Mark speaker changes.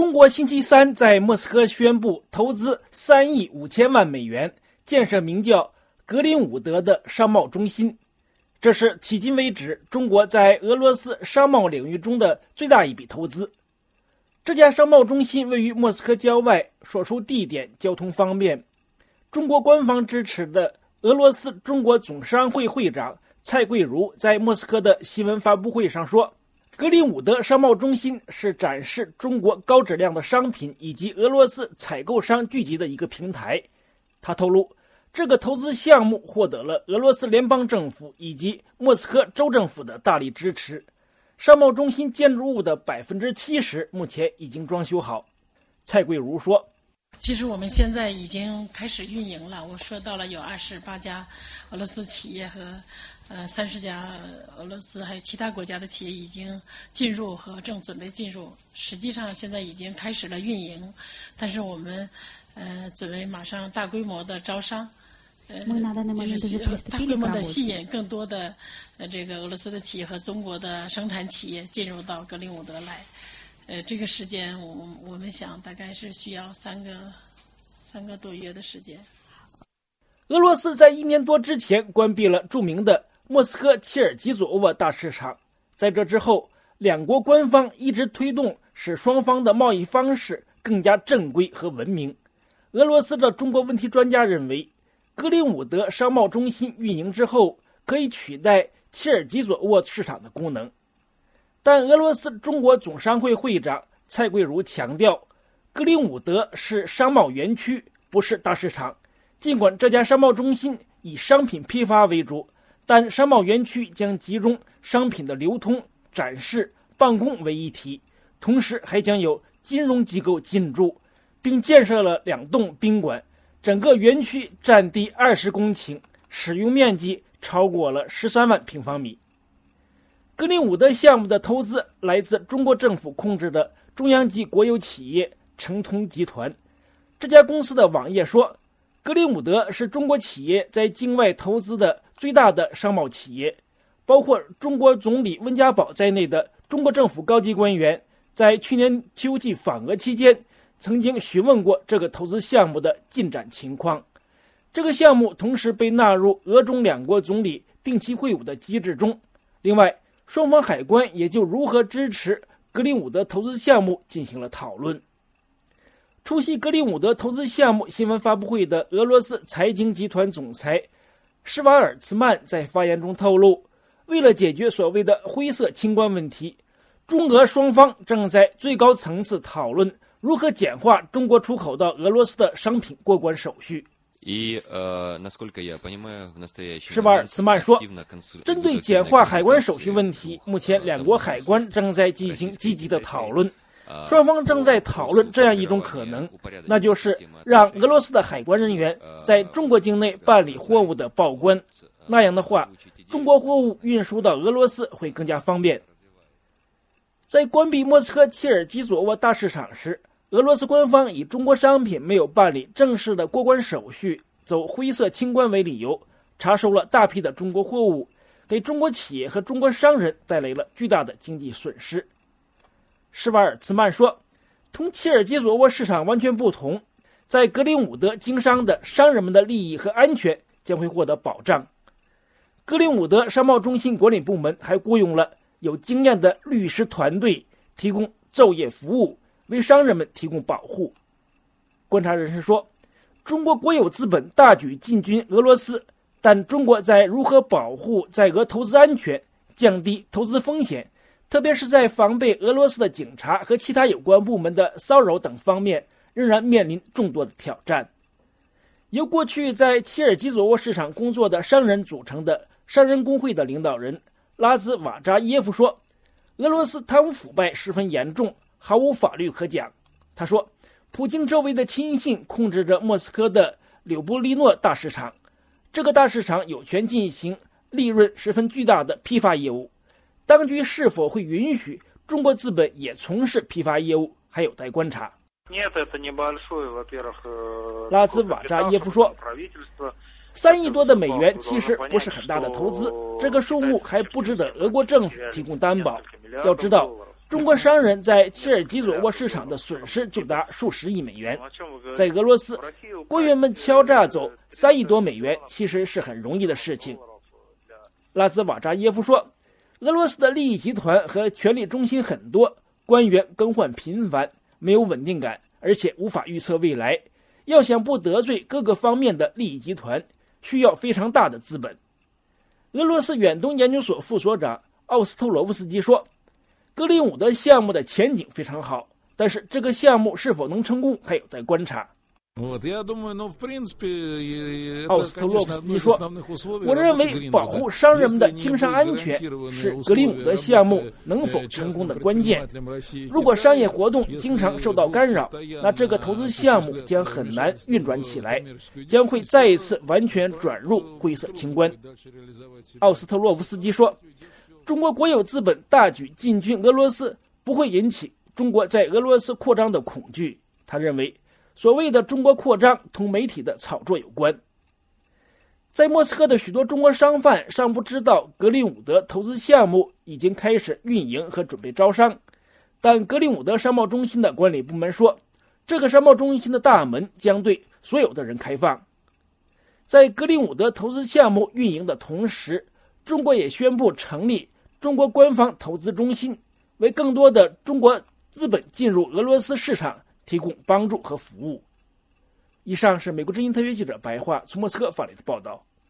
Speaker 1: 中国星期三在莫斯科宣布投资3亿5千万美元建设名叫格林伍德的商贸中心，这是迄今为止中国在俄罗斯商贸领域中的最大一笔投资。这家商贸中心位于莫斯科郊外，所处地点交通方便。中国官方支持的俄罗斯中国总商会会长蔡桂如在莫斯科的新闻发布会上说，格林伍德商贸中心是展示中国高质量的商品以及俄罗斯采购商聚集的一个平台。他透露，这个投资项目获得了俄罗斯联邦政府以及莫斯科州政府的大力支持。商贸中心建筑物的70%目前已经装修好。蔡桂如说，
Speaker 2: 其实我们现在已经开始运营了，我说到了有28家俄罗斯企业和30家俄罗斯还有其他国家的企业已经进入和正准备进入，实际上现在已经开始了运营，但是我们准备马上大规模的招商，就是大规模的吸引更多的这个俄罗斯的企业和中国的生产企业进入到格林伍德来。这个时间我们想大概是需要三个多月的时间。
Speaker 1: 俄罗斯在1年多之前关闭了著名的莫斯科切尔基佐沃大市场，在这之后，两国官方一直推动使双方的贸易方式更加正规和文明。俄罗斯的中国问题专家认为，格林伍德商贸中心运营之后可以取代切尔基佐沃市场的功能。但俄罗斯中国总商会会长蔡桂如强调，格林伍德是商贸园区，不是大市场。尽管这家商贸中心以商品批发为主，但商贸园区将集中商品的流通、展示、办公为一体，同时还将有金融机构进驻，并建设了2栋宾馆。整个园区占地20公顷，使用面积超过了13万平方米。格林伍德项目的投资来自中国政府控制的中央级国有企业成通集团。这家公司的网页说，格林伍德是中国企业在境外投资的最大的商贸企业，包括中国总理温家宝在内的中国政府高级官员在去年秋季访俄期间曾经询问过这个投资项目的进展情况。这个项目同时被纳入俄中2国总理定期会晤的机制中。另外，双方海关也就如何支持格林伍德投资项目进行了讨论。出席格林伍德投资项目新闻发布会的俄罗斯财经集团总裁施瓦尔茨曼在发言中透露，为了解决所谓的灰色清关问题，中俄双方正在最高层次讨论如何简化中国出口到俄罗斯的商品过关手续。施瓦尔茨曼说，针对简化海关手续问题，目前2国海关正在进行积极的讨论。双方正在讨论这样一种可能，那就是让俄罗斯的海关人员在中国境内办理货物的报关，那样的话，中国货物运输到俄罗斯会更加方便。在关闭莫斯科切尔基佐沃大市场时，俄罗斯官方以中国商品没有办理正式的过关手续，走灰色清关为理由，查收了大批的中国货物，给中国企业和中国商人带来了巨大的经济损失。施瓦尔茨曼说，同切尔基佐沃市场完全不同，在格林伍德经商的商人们的利益和安全将会获得保障。格林伍德商贸中心管理部门还雇佣了有经验的律师团队，提供昼夜服务，为商人们提供保护。观察人士说，中国国有资本大举进军俄罗斯，但中国在如何保护在俄投资安全、降低投资风险，特别是在防备俄罗斯的警察和其他有关部门的骚扰等方面，仍然面临众多的挑战。由过去在切尔基佐沃市场工作的商人组成的商人工会的领导人拉兹瓦扎耶夫说，俄罗斯贪污腐败十分严重，毫无法律可讲。他说，普京周围的亲信控制着莫斯科的柳布利诺大市场，这个大市场有权进行利润十分巨大的批发业务。当局是否会允许中国资本也从事批发业务，还有待观察。拉兹瓦扎耶夫说，3亿多的美元其实不是很大的投资，这个数目还不值得俄国政府提供担保。要知道， 中国商人在切尔基佐沃市场的损失就达数十亿美元。在俄罗斯，国员们敲诈走3亿多美元其实是很容易的事情。拉兹瓦扎耶夫说，俄罗斯的利益集团和权力中心很多，官员更换频繁，没有稳定感，而且无法预测未来。要想不得罪各个方面的利益集团，需要非常大的资本。俄罗斯远东研究所副所长奥斯特罗夫斯基说，格林伍德项目的前景非常好，但是这个项目是否能成功还有待观察。奥斯特洛夫斯基说，我认为保护商人们的经商安全是格林伍德项目能否成功的关键。如果商业活动经常受到干扰，那这个投资项目将很难运转起来，将会再一次完全转入灰色清关。奥斯特洛夫斯基说，中国国有资本大举进军俄罗斯不会引起中国在俄罗斯扩张的恐惧。他认为所谓的中国扩张同媒体的炒作有关。在莫斯科的许多中国商贩尚不知道格林伍德投资项目已经开始运营和准备招商，但格林伍德商贸中心的管理部门说，这个商贸中心的大门将对所有的人开放。在格林伍德投资项目运营的同时，中国也宣布成立中国官方投资中心，为更多的中国资本进入俄罗斯市场提供帮助和服务。以上是美国之音特约记者白桦从莫斯科发来的报道。